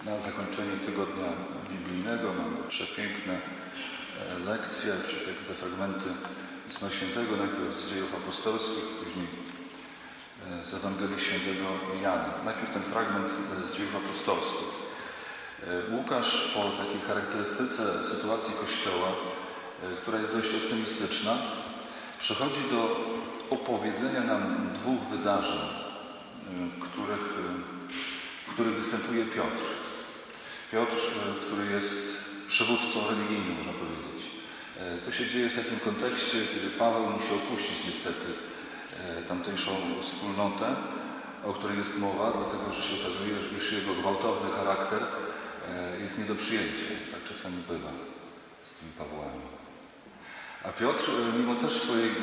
Na zakończenie tygodnia biblijnego mamy przepiękne lekcje, przepiękne fragmenty Pisma Świętego, najpierw z Dziejów Apostolskich, później z Ewangelii Świętego Jana. Najpierw ten fragment z Dziejów Apostolskich. Łukasz po takiej charakterystyce sytuacji Kościoła, która jest dość optymistyczna, przechodzi do opowiedzenia nam dwóch wydarzeń, w których występuje Piotr. Piotr, który jest przywódcą religijnym, można powiedzieć. To się dzieje w takim kontekście, kiedy Paweł musi opuścić niestety tamtejszą wspólnotę, o której jest mowa, dlatego że się okazuje, że jego gwałtowny charakter jest nie do przyjęcia. Tak czasami bywa z tymi Pawłami. A Piotr, mimo też swojej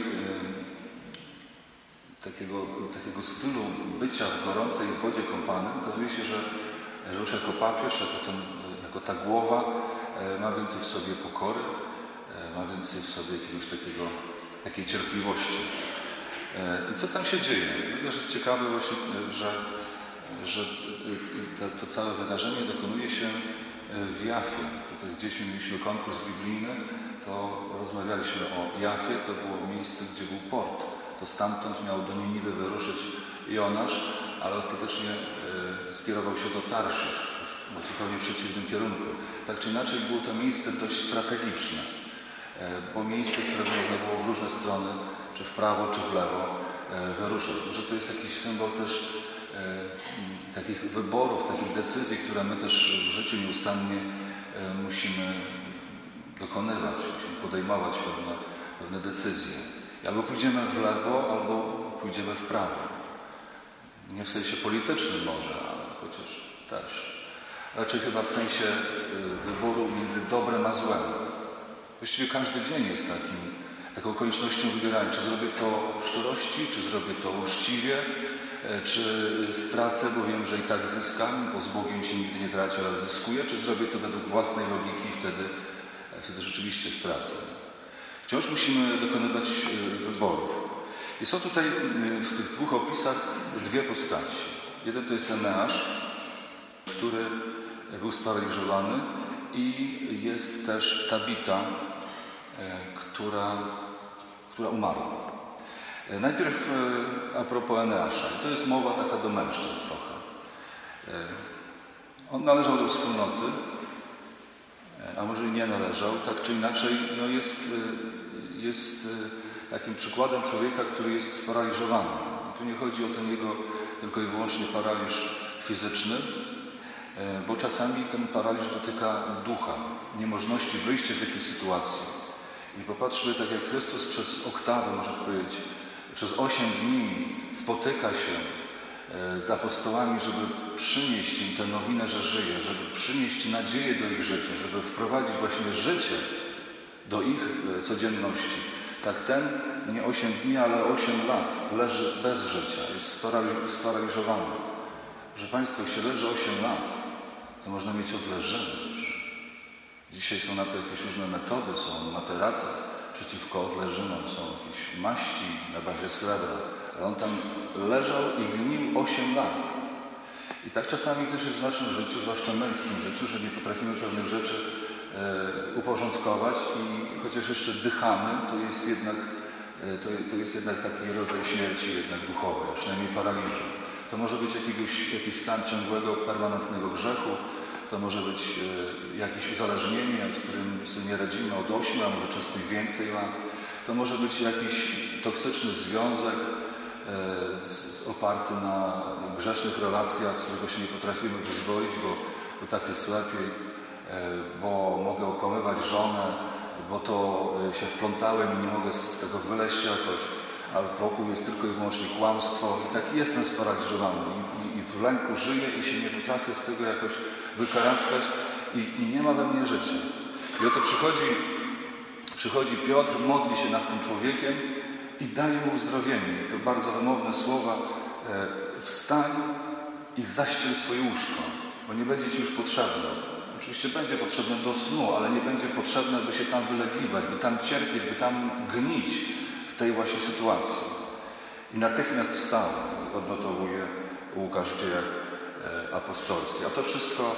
takiego stylu bycia w gorącej wodzie kąpanym, okazuje się, że już jako papież, jako ta głowa ma więcej w sobie pokory, ma więcej w sobie jakiegoś takiej cierpliwości. I co tam się dzieje? Też jest ciekawe właśnie, że to całe wydarzenie dokonuje się w Jafie. Tutaj z dziećmi mieliśmy konkurs biblijny, to rozmawialiśmy o Jafie, to było miejsce, gdzie był port. To stamtąd miał do Niniwy wyruszyć Jonasz, ale ostatecznie skierował się do Tarszysz, w zupełnie przeciwnym kierunku. Tak czy inaczej było to miejsce dość strategiczne, bo miejsce, z którego można było w różne strony, czy w prawo, czy w lewo wyruszać. Może to jest jakiś symbol też takich wyborów, takich decyzji, które my też w życiu nieustannie musimy dokonywać, musimy podejmować pewne decyzje. Albo pójdziemy w lewo, albo pójdziemy w prawo. Nie w sensie politycznym może, ale chociaż też. Raczej chyba w sensie wyboru między dobrem a złem. Właściwie każdy dzień jest taką okolicznością wybierania. Czy zrobię to w szczerości, czy zrobię to uczciwie, czy stracę, bo wiem, że i tak zyskam, bo z Bogiem się nigdy nie traci, ale zyskuję, czy zrobię to według własnej logiki, wtedy rzeczywiście stracę. Wciąż musimy dokonywać wyborów. I są tutaj w tych dwóch opisach dwie postaci. Jeden to jest Eneasz, który był sparaliżowany, i jest też Tabita, która umarła. Najpierw a propos Eneasza. To jest mowa taka do mężczyzn trochę. On należał do wspólnoty, a może i nie należał, tak czy inaczej jest takim przykładem człowieka, który jest sparaliżowany. I tu nie chodzi o ten jego tylko i wyłącznie paraliż fizyczny, bo czasami ten paraliż dotyka ducha, niemożności wyjścia z jakiejś sytuacji. I popatrzmy, tak jak Chrystus przez oktawę, można powiedzieć, przez 8 dni spotyka się z apostołami, żeby przynieść im tę nowinę, że żyje, żeby przynieść nadzieję do ich życia, żeby wprowadzić właśnie życie do ich codzienności. Tak ten nie 8 dni, ale 8 lat leży bez życia, jest sparaliżowany. Że Państwo, jak się leży 8 lat, to można mieć odleżyny już. Dzisiaj są na to jakieś różne metody, są materace przeciwko odleżynom, są jakieś maści na bazie srebra. Ale on tam leżał i gnił 8 lat. I tak czasami też jest w naszym życiu, zwłaszcza męskim życiu, że nie potrafimy pewnych rzeczy uporządkować i chociaż jeszcze dychamy, to jest jednak taki rodzaj śmierci jednak duchowej, a przynajmniej paraliżu. To może być jakiś stan ciągłego, permanentnego grzechu, to może być jakieś uzależnienie, z którym sobie nie radzimy od 8, a może często i więcej lat. To może być jakiś toksyczny związek oparty na grzesznych relacjach, z którego się nie potrafimy wyzwolić, bo tak jest lepiej, bo mogę okłamywać żonę, bo to się wplątałem i nie mogę z tego wyleźć jakoś, a wokół jest tylko i wyłącznie kłamstwo i taki jestem sparaliżowany i w lęku żyję i się nie potrafię z tego jakoś wykaraskać i nie ma we mnie życia. I oto przychodzi Piotr, modli się nad tym człowiekiem i daje mu uzdrowienie. To bardzo wymowne słowa. Wstań i zaściel swoje łóżko, bo nie będzie Ci już potrzebne. Oczywiście będzie potrzebne do snu, ale nie będzie potrzebne, by się tam wylegiwać, by tam cierpieć, by tam gnić w tej właśnie sytuacji. I natychmiast wstał, odnotowuje Łukasz w Dziejach Apostolskich. A to wszystko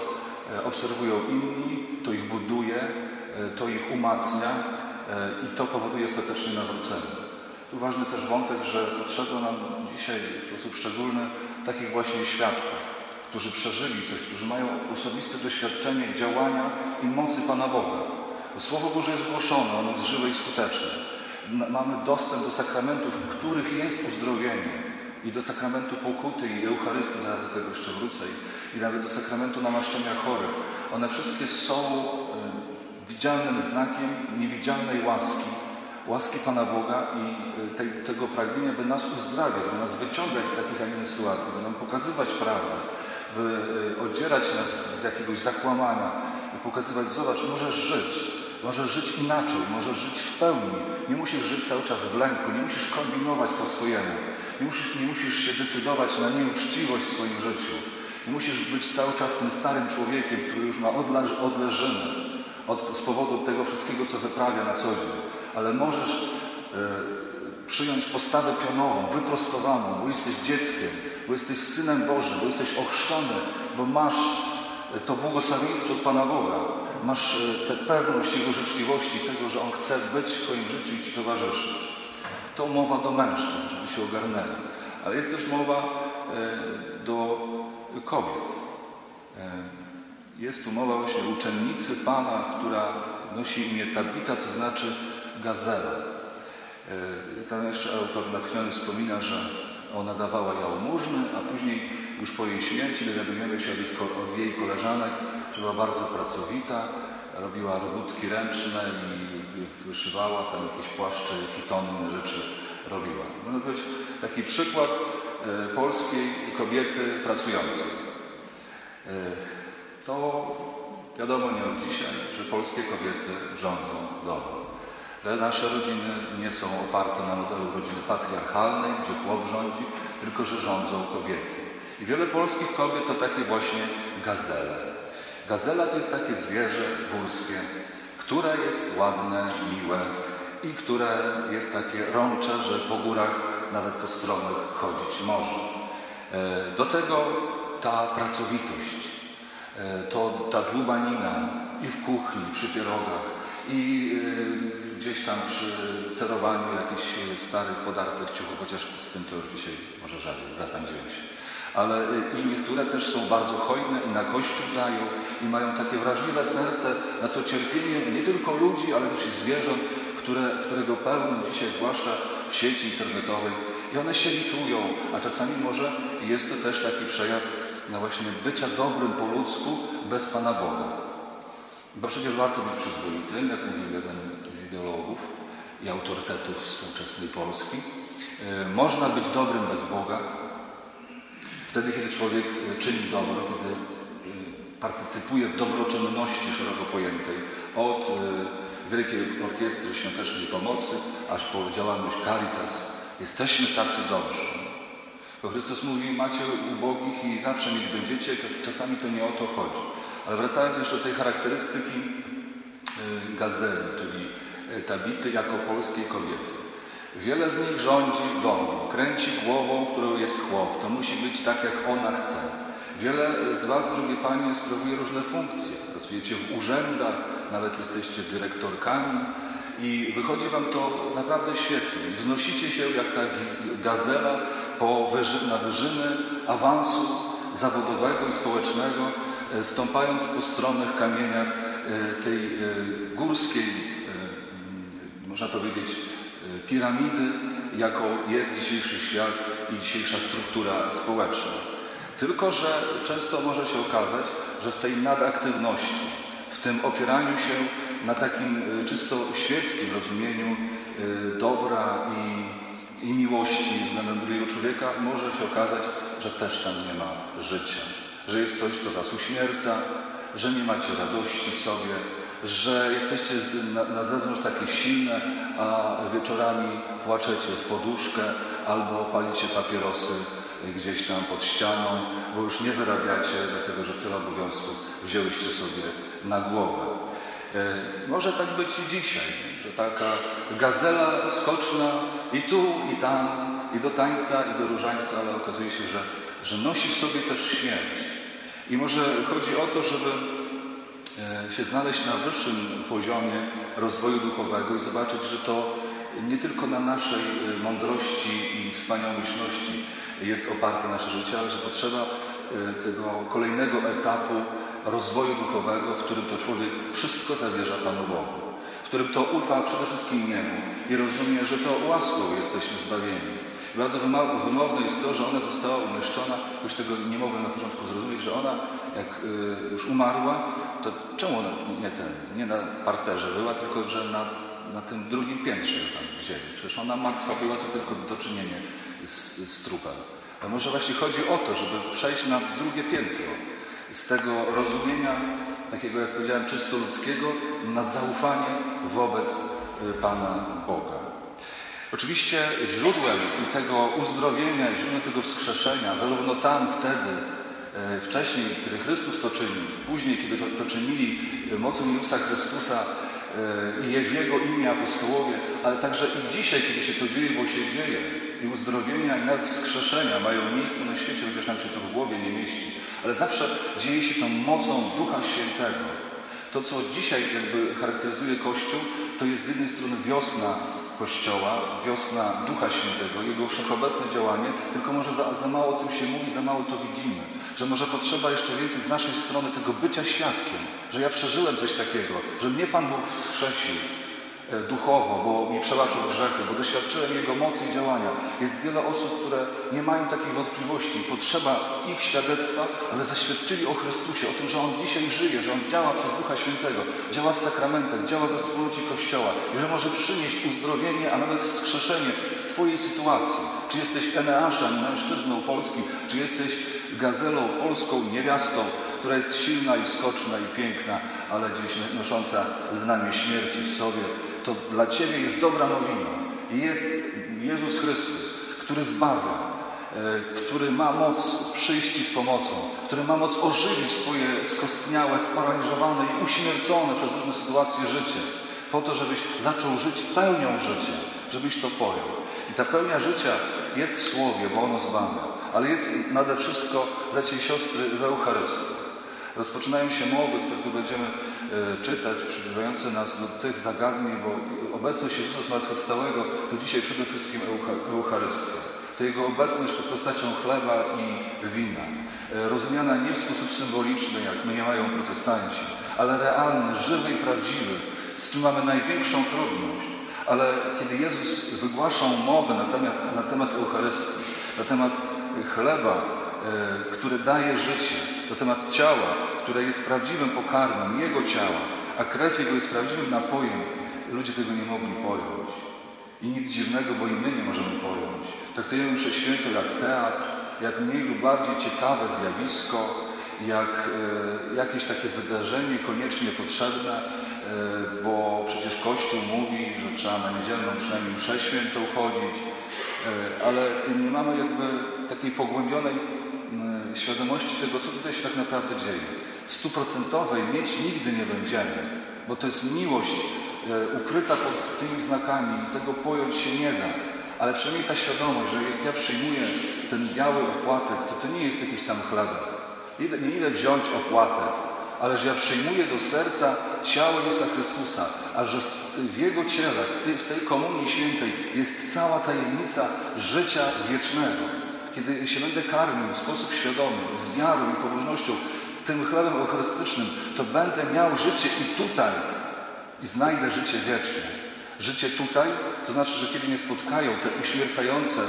obserwują inni, to ich buduje, to ich umacnia i to powoduje ostatecznie nawrócenie. Tu ważny też wątek, że potrzeba nam dzisiaj w sposób szczególny takich właśnie świadków, którzy przeżyli coś, którzy mają osobiste doświadczenie działania i mocy Pana Boga. Bo Słowo Boże jest głoszone, ono jest żywe i skuteczne. Mamy dostęp do sakramentów, w których jest uzdrowienie. I do sakramentu pokuty i Eucharystii, zaraz do tego jeszcze wrócę, i nawet do sakramentu namaszczenia chorych. One wszystkie są widzialnym znakiem niewidzialnej łaski Pana Boga i tego pragnienia, by nas uzdrawiać, by nas wyciągać z takich, a innych sytuacji, by nam pokazywać prawdę, by odzierać nas z jakiegoś zakłamania i pokazywać, zobacz, możesz żyć inaczej, możesz żyć w pełni, nie musisz żyć cały czas w lęku, nie musisz kombinować po swojemu, nie musisz się decydować na nieuczciwość w swoim życiu, nie musisz być cały czas tym starym człowiekiem, który już ma odleżyny z powodu tego wszystkiego, co wyprawia na co dzień, ale możesz przyjąć postawę pionową, wyprostowaną, bo jesteś dzieckiem, bo jesteś Synem Bożym, bo jesteś ochrzczony, bo masz to błogosławieństwo od Pana Boga, masz tę pewność Jego życzliwości, tego, że On chce być w Twoim życiu i Ci towarzyszyć. To mowa do mężczyzn, żeby się ogarnęli, ale jest też mowa do kobiet. Jest tu mowa właśnie o uczennicy Pana, która nosi imię Tabita, co znaczy gazela. Tam jeszcze autor natchniony wspomina, że ona dawała jałmużny, a później już po jej śmierci dowiadujemy się od jej koleżanek, że była bardzo pracowita, robiła robótki ręczne i wyszywała tam jakieś płaszcze, hitony, inne rzeczy robiła. Można powiedzieć taki przykład polskiej kobiety pracującej. To wiadomo nie od dzisiaj, że polskie kobiety rządzą domem. Że nasze rodziny nie są oparte na modelu rodziny patriarchalnej, gdzie chłop rządzi, tylko że rządzą kobiety. I wiele polskich kobiet to takie właśnie gazele. Gazela to jest takie zwierzę górskie, które jest ładne, miłe i które jest takie rącze, że po górach, nawet po stromych chodzić może. Do tego ta pracowitość, to ta dłubanina i w kuchni, przy pierogach, i gdzieś tam przy cerowaniu jakichś starych, podartych ciuchów, chociaż z tym to już dzisiaj może żaden, zapędziłem się. Ale i niektóre też są bardzo hojne i na Kościół dają i mają takie wrażliwe serce na to cierpienie nie tylko ludzi, ale też i zwierząt, którego pełno dzisiaj, zwłaszcza w sieci internetowej. I one się litują, a czasami może jest to też taki przejaw właśnie bycia dobrym po ludzku bez Pana Boga. Bo przecież warto być przyzwoitym, jak mówił jeden z ideologów i autorytetów współczesnej Polski. Można być dobrym bez Boga. Wtedy, kiedy człowiek czyni dobro, kiedy partycypuje w dobroczynności szeroko pojętej, od Wielkiej Orkiestry Świątecznej Pomocy, aż po działalność Caritas, jesteśmy tacy dobrzy. Bo Chrystus mówi, macie ubogich i zawsze mieć będziecie, czasami to nie o to chodzi. Ale wracając jeszcze do tej charakterystyki gazeli, czyli Tabity jako polskiej kobiety. Wiele z nich rządzi w domu, kręci głową, którą jest chłop. To musi być tak, jak ona chce. Wiele z was, drogie panie, sprawuje różne funkcje. Pracujecie w urzędach, nawet jesteście dyrektorkami i wychodzi wam to naprawdę świetnie. Wznosicie się jak ta gazela na wyżyny awansu zawodowego i społecznego, stąpając po stromych kamieniach tej górskiej, można powiedzieć, piramidy, jaką jest dzisiejszy świat i dzisiejsza struktura społeczna. Tylko że często może się okazać, że w tej nadaktywności, w tym opieraniu się na takim czysto świeckim rozumieniu dobra i miłości względem drugiego człowieka, może się okazać, że też tam nie ma życia. Że jest coś, co was uśmierca, że nie macie radości w sobie, że jesteście na zewnątrz takie silne, a wieczorami płaczecie w poduszkę albo palicie papierosy gdzieś tam pod ścianą, bo już nie wyrabiacie, dlatego że tyle obowiązków wzięłyście sobie na głowę. Może tak być i dzisiaj, że taka gazela skoczna i tu, i tam, i do tańca, i do różańca, ale okazuje się, że nosi w sobie też śmierć. I może chodzi o to, żeby się znaleźć na wyższym poziomie rozwoju duchowego i zobaczyć, że to nie tylko na naszej mądrości i wspaniałomyślności jest oparte nasze życie, ale że potrzeba tego kolejnego etapu rozwoju duchowego, w którym to człowiek wszystko zawierza Panu Bogu, w którym to ufa przede wszystkim Niemu i rozumie, że to łaską jesteśmy zbawieni. Bardzo wymowne jest to, że ona została umieszczona, choć tego nie mogłem na początku zrozumieć, że ona jak już umarła, to czemu ona nie na parterze była, tylko że na tym drugim piętrze tam wzięli. Przecież ona martwa była, to tylko do czynienia z trupem. A może właśnie chodzi o to, żeby przejść na drugie piętro z tego rozumienia, takiego jak powiedziałem, czysto ludzkiego, na zaufanie wobec Pana Boga. Oczywiście źródłem tego uzdrowienia i źródłem tego wskrzeszenia, zarówno tam, wtedy, wcześniej, kiedy Chrystus to czynił, później, kiedy to czynili mocą Jezusa Chrystusa i w Jego imię apostołowie, ale także i dzisiaj, kiedy się to dzieje, bo się dzieje, i uzdrowienia, i nawet wskrzeszenia mają miejsce na świecie, chociaż nam się to w głowie nie mieści, ale zawsze dzieje się to mocą Ducha Świętego. To, co dzisiaj jakby charakteryzuje Kościół, to jest z jednej strony wiosna Kościoła, wiosna Ducha Świętego, Jego wszechobecne działanie, tylko może za mało o tym się mówi, za mało to widzimy. Że może potrzeba jeszcze więcej z naszej strony tego bycia świadkiem, że ja przeżyłem coś takiego, że mnie Pan Bóg wskrzesił duchowo, bo mi przebaczył grzechy, bo doświadczyłem Jego mocy i działania. Jest wiele osób, które nie mają takich wątpliwości. Potrzeba ich świadectwa, aby zaświadczyli o Chrystusie, o tym, że On dzisiaj żyje, że On działa przez Ducha Świętego, działa w sakramentach, działa we wspólnocie Kościoła i że może przynieść uzdrowienie, a nawet wskrzeszenie z Twojej sytuacji. Czy jesteś Eneaszem, mężczyzną polskim, czy jesteś gazelą polską, niewiastą, która jest silna i skoczna i piękna, ale gdzieś nosząca znamię śmierci w sobie, to dla Ciebie jest dobra nowina. I jest Jezus Chrystus, który zbawia, który ma moc przyjść Ci z pomocą, który ma moc ożywić Twoje skostniałe, sparaliżowane i uśmiercone przez różne sytuacje życie, po to, żebyś zaczął żyć pełnią życia, żebyś to pojął. I ta pełnia życia jest w Słowie, bo ono zbawia, ale jest nade wszystko, bracia i siostry, w Eucharystii. Rozpoczynają się mowy, które tu będziemy czytać, przybywające nas do tych zagadnień, bo obecność Jezusa Zmartwychwstałego to dzisiaj przede wszystkim Eucharystia. To Jego obecność pod postacią chleba i wina. Rozumiana nie w sposób symboliczny, jak mniemają protestanci, ale realny, żywy i prawdziwy, z czym mamy największą trudność. Ale kiedy Jezus wygłaszał mowę na temat Eucharystii, na temat chleba, który daje życie, na temat ciała, które jest prawdziwym pokarmem Jego ciała, a krew Jego jest prawdziwym napojem, ludzie tego nie mogli pojąć. I nic dziwnego, bo i my nie możemy pojąć. Traktujemy mszę świętą jak teatr, jak mniej lub bardziej ciekawe zjawisko, jak jakieś takie wydarzenie koniecznie potrzebne, bo przecież Kościół mówi, że trzeba na niedzielną przynajmniej mszę świętą chodzić, ale nie mamy jakby takiej pogłębionej świadomości tego, co tutaj się tak naprawdę dzieje. 100% mieć nigdy nie będziemy, bo to jest miłość ukryta pod tymi znakami i tego pojąć się nie da. Ale przynajmniej ta świadomość, że jak ja przyjmuję ten biały opłatek, to nie jest jakiś tam chlebek. Nie ile wziąć opłatek, ale że ja przyjmuję do serca ciało Jezusa Chrystusa, a że w Jego ciele, w tej komunii świętej jest cała tajemnica życia wiecznego. Kiedy się będę karmił w sposób świadomy, z wiarą i pobożnością tym chlebem eucharystycznym, to będę miał życie i tutaj i znajdę życie wieczne. Życie tutaj, to znaczy, że kiedy mnie spotkają te uśmiercające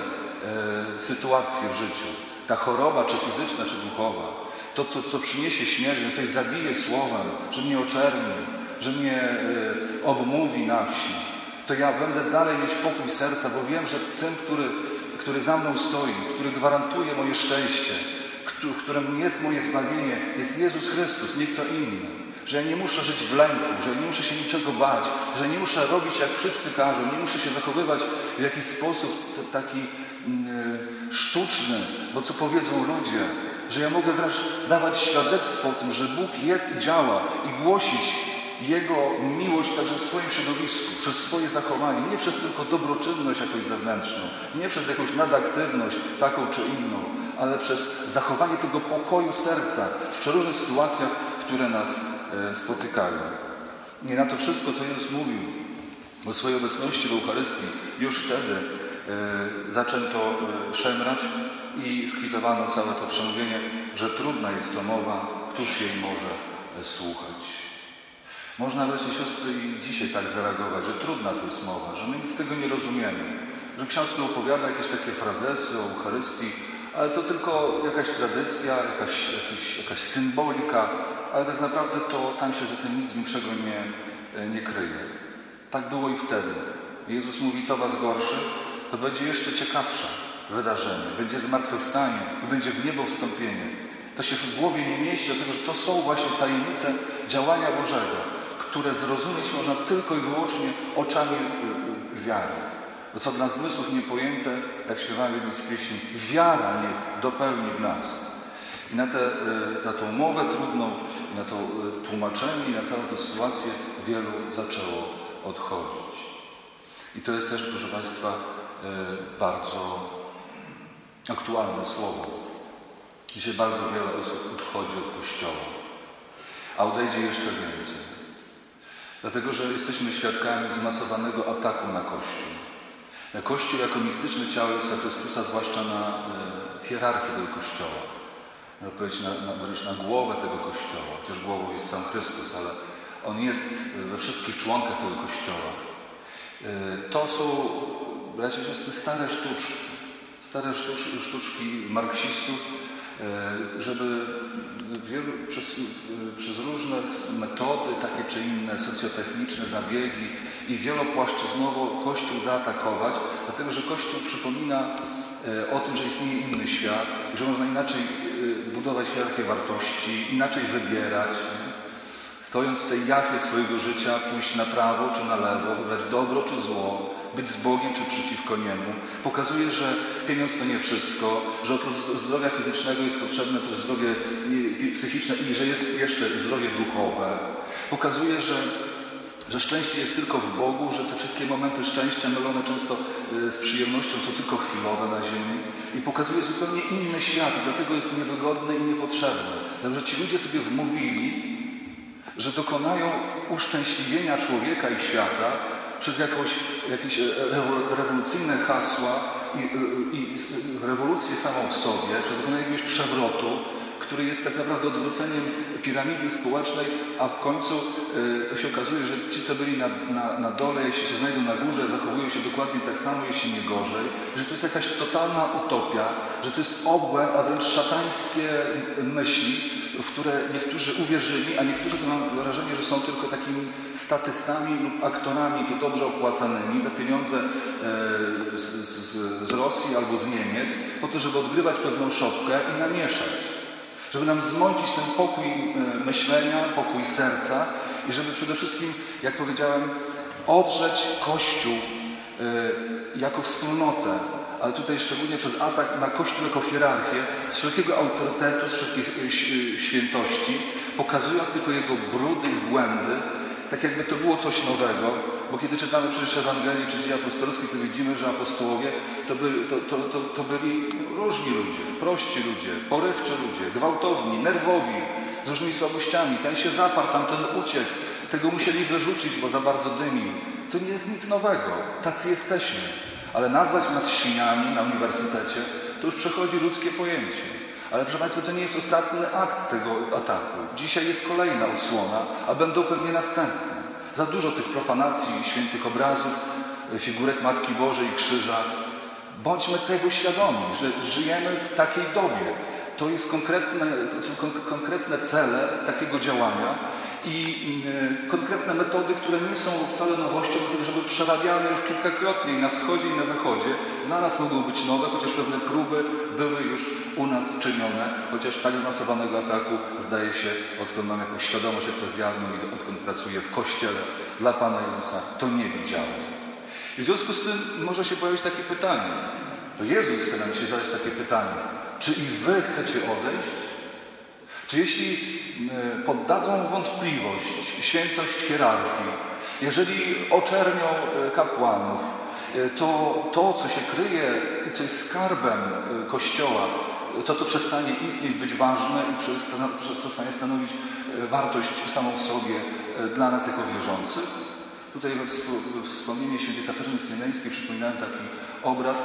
sytuacje w życiu, ta choroba, czy fizyczna, czy duchowa, to, co przyniesie śmierć, że ktoś zabije słowem, że mnie oczerni, że mnie obmówi na wsi, to ja będę dalej mieć pokój serca, bo wiem, że tym, który za mną stoi, który gwarantuje moje szczęście, w którym jest moje zbawienie, jest Jezus Chrystus, nie kto inny. Że ja nie muszę żyć w lęku, że ja nie muszę się niczego bać, że nie muszę robić jak wszyscy każą, nie muszę się zachowywać w jakiś sposób taki sztuczny, bo co powiedzą ludzie, że ja mogę wręcz dawać świadectwo o tym, że Bóg jest i działa i głosić Jego miłość także w swoim środowisku, przez swoje zachowanie, nie przez tylko dobroczynność jakąś zewnętrzną, nie przez jakąś nadaktywność taką czy inną, ale przez zachowanie tego pokoju serca w przeróżnych sytuacjach, które nas spotykają. I na to wszystko, co Jezus mówił o swojej obecności w Eucharystii, już wtedy zaczęto szemrać i skwitowano całe to przemówienie, że trudna jest to mowa, któż jej może słuchać. Można, bracia i siostry, i dzisiaj tak zareagować, że trudna to jest mowa, że my nic z tego nie rozumiemy, że ksiądz tu opowiada jakieś takie frazesy o Eucharystii, ale to tylko jakaś tradycja, jakaś symbolika, ale tak naprawdę to tam się za tym nic większego nie kryje. Tak było i wtedy. Jezus mówi, to was gorszy, to będzie jeszcze ciekawsze wydarzenie, będzie zmartwychwstanie i będzie w niebo wstąpienie. To się w głowie nie mieści, dlatego że to są właśnie tajemnice działania Bożego, które zrozumieć można tylko i wyłącznie oczami wiary. To co dla zmysłów niepojęte, jak śpiewamy w jednej z pieśni, wiara niech dopełni w nas. I na tą mowę trudną, na to tłumaczenie i na całą tę sytuację wielu zaczęło odchodzić. I to jest też, proszę Państwa, bardzo aktualne słowo. Dzisiaj bardzo wiele osób odchodzi od Kościoła, a odejdzie jeszcze więcej. Dlatego, że jesteśmy świadkami zmasowanego ataku na Kościół. Na Kościół jako mistyczne ciało Jezusa Chrystusa, zwłaszcza na hierarchię tego Kościoła. Można powiedzieć wręcz na głowę tego Kościoła. Chociaż głową jest sam Chrystus, ale On jest we wszystkich członkach tego Kościoła. To są, bracia i siostry, stare sztuczki marksistów, żeby przez różne metody, takie czy inne, socjotechniczne zabiegi i wielopłaszczyznowo Kościół zaatakować, dlatego że Kościół przypomina o tym, że istnieje inny świat, że można inaczej budować hierarchię wartości, inaczej wybierać, stojąc w tej jachie swojego życia, pójść na prawo czy na lewo, wybrać dobro czy zło, być z Bogiem czy przeciwko Niemu. Pokazuje, że pieniądz to nie wszystko, że oprócz zdrowia fizycznego jest potrzebne też zdrowie psychiczne i że jest jeszcze zdrowie duchowe. Pokazuje, że szczęście jest tylko w Bogu, że te wszystkie momenty szczęścia mylone często z przyjemnością są tylko chwilowe na ziemi. I pokazuje zupełnie inny świat i dlatego jest niewygodny i niepotrzebny. Dlatego, że ci ludzie sobie wmówili, że dokonają uszczęśliwienia człowieka i świata przez jakieś rewolucyjne hasła i rewolucję samą w sobie, przez dokonanie jakiegoś przewrotu, który jest tak naprawdę odwróceniem piramidy społecznej, a w końcu się okazuje, że ci, co byli na dole, jeśli się znajdą na górze, zachowują się dokładnie tak samo, jeśli nie gorzej, że to jest jakaś totalna utopia, że to jest obłęd, a wręcz szatańskie myśli, w które niektórzy uwierzyli, a niektórzy to mam wrażenie, że są tylko takimi statystami lub aktorami tu dobrze opłacanymi za pieniądze z Rosji albo z Niemiec, po to, żeby odgrywać pewną szopkę i namieszać. Żeby nam zmącić ten pokój myślenia, pokój serca i żeby przede wszystkim, jak powiedziałem, odrzeć Kościół jako wspólnotę, ale tutaj szczególnie przez atak na Kościół jako hierarchię, z wszelkiego autorytetu, z wszelkich świętości, pokazując tylko jego brudy i błędy, tak jakby to było coś nowego, bo kiedy czytamy przecież Ewangelii czy Dzieje Apostolskie, to widzimy, że apostołowie to byli różni ludzie, prości ludzie, porywczy ludzie, gwałtowni, nerwowi, z różnymi słabościami. Ten się zaparł, tamten uciekł, tego musieli wyrzucić, bo za bardzo dymił. To nie jest nic nowego, tacy jesteśmy. Ale nazwać nas świniami na uniwersytecie, to już przechodzi ludzkie pojęcie. Ale proszę Państwa, to nie jest ostatni akt tego ataku. Dzisiaj jest kolejna odsłona, a będą pewnie następne. Za dużo tych profanacji, świętych obrazów, figurek Matki Bożej i krzyża. Bądźmy tego świadomi, że żyjemy w takiej dobie. To jest konkretne cele takiego działania i konkretne metody, które nie są wcale nowością, tylko żeby przerabiane już kilkakrotnie i na wschodzie i na zachodzie. Dla nas mogą być nowe, chociaż pewne próby były już u nas czynione, chociaż tak zmasowanego ataku, zdaje się, odkąd mam jakąś świadomość eklezjalną i odkąd pracuję w Kościele dla Pana Jezusa, to nie widziałem. I w związku z tym może się pojawić takie pytanie. To Jezus chce nam dzisiaj zadać takie pytanie. Czy i wy chcecie odejść? Czy jeśli poddadzą wątpliwość świętość hierarchii, jeżeli oczernią kapłanów, to co się kryje i co jest skarbem Kościoła, to przestanie istnieć, być ważne i przestanie stanowić wartość samą w sobie dla nas jako wierzących. Tutaj w wspomnieniu świętej Katarzyny Syneńskiej przypominałem taki obraz,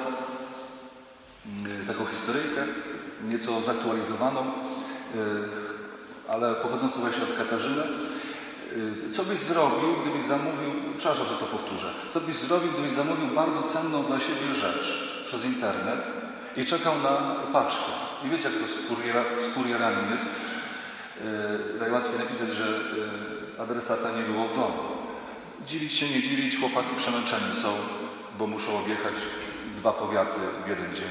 taką historyjkę, nieco zaktualizowaną, ale pochodzącą właśnie od Katarzyny. Co byś zrobił, gdybyś zamówił, przepraszam, że to powtórzę, co byś zrobił, gdybyś zamówił bardzo cenną dla siebie rzecz przez internet i czekał na paczkę? I wiecie, jak to z kurierami jest. Najłatwiej napisać, że adresata nie było w domu. Dziwić się, nie dziwić, chłopaki przemęczeni są, bo muszą objechać 2 powiaty w jeden dzień.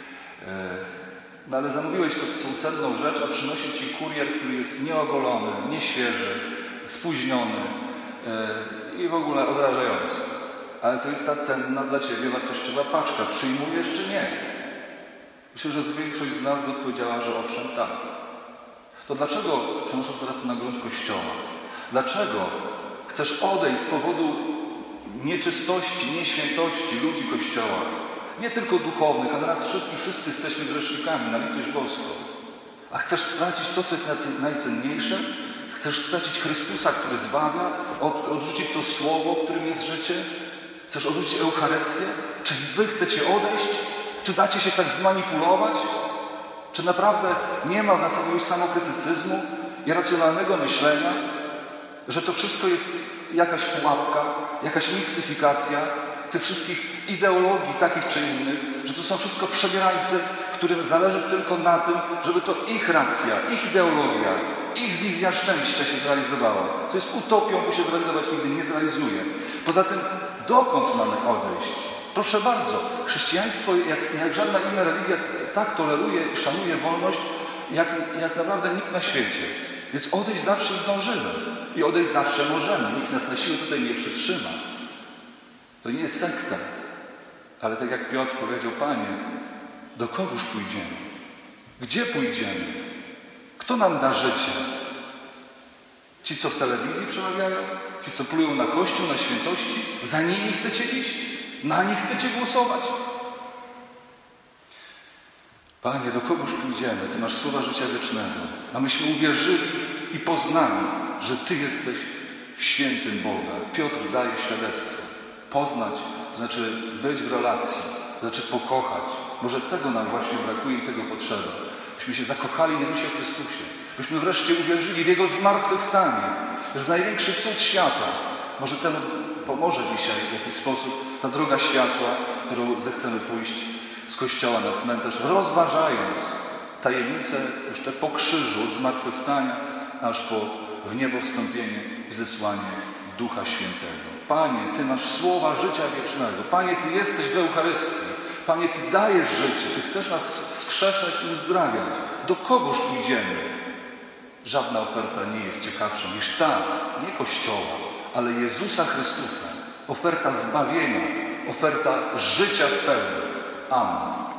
No ale zamówiłeś tą cenną rzecz, a przynosi ci kurier, który jest nieogolony, nieświeży, spóźniony i w ogóle odrażający. Ale to jest ta cenna dla ciebie wartościowa paczka. Przyjmujesz czy nie? Myślę, że większość z nas by odpowiedziała, że owszem, tak. To dlaczego, przenosząc teraz to na grunt Kościoła, dlaczego chcesz odejść z powodu nieczystości, nieświętości ludzi Kościoła? Nie tylko duchownych, ale nas wszystkich, wszyscy jesteśmy grzesznikami na litość boską. A chcesz stracić to, co jest najcenniejsze? Chcesz stracić Chrystusa, który zbawia? Odrzucić to Słowo, w którym jest życie? Chcesz odrzucić Eucharystię? Czy wy chcecie odejść? Czy dacie się tak zmanipulować? Czy naprawdę nie ma w nas jakiegoś samokrytycyzmu i racjonalnego myślenia, że to wszystko jest jakaś pułapka, jakaś mistyfikacja tych wszystkich ideologii takich czy innych, że to są wszystko przebierańcy, którym zależy tylko na tym, żeby to ich racja, ich ideologia, ich wizja szczęścia się zrealizowała. Co jest utopią, bo się zrealizować nigdy nie zrealizuje. Poza tym, dokąd mamy odejść? Proszę bardzo, chrześcijaństwo, jak żadna inna religia, tak toleruje i szanuje wolność, jak naprawdę nikt na świecie. Więc odejść zawsze zdążymy i odejść zawsze możemy. Nikt nas na siłę tutaj nie przytrzyma. To nie jest sekta. Ale tak jak Piotr powiedział, Panie, do kogóż pójdziemy? Gdzie pójdziemy? Kto nam da życie? Ci, co w telewizji przemawiają? Ci, co plują na Kościół, na świętości? Za nimi chcecie iść? Na nich chcecie głosować? Panie, do kogóż pójdziemy? Ty masz słowa życia wiecznego. A myśmy uwierzyli i poznali, że Ty jesteś świętym Boga. Piotr daje świadectwo. Poznać, to znaczy być w relacji, to znaczy pokochać. Może tego nam właśnie brakuje i tego potrzeba. Byśmy się zakochali w Jezusie Chrystusie. Byśmy wreszcie uwierzyli w Jego zmartwychwstanie. Że w największy cud świata. Może temu pomoże dzisiaj w jakiś sposób ta droga światła, którą zechcemy pójść z kościoła na cmentarz, rozważając tajemnice już te po krzyżu, od zmartwychwstania, aż po w niebo wstąpienie i zesłanie Ducha Świętego. Panie, Ty masz słowa życia wiecznego. Panie, Ty jesteś w Eucharystii. Panie, Ty dajesz życie. Ty chcesz nas wskrzeszać i uzdrawiać. Do kogóż pójdziemy? Żadna oferta nie jest ciekawsza niż ta, nie Kościoła, ale Jezusa Chrystusa. Oferta zbawienia, oferta życia w pełni. Amen.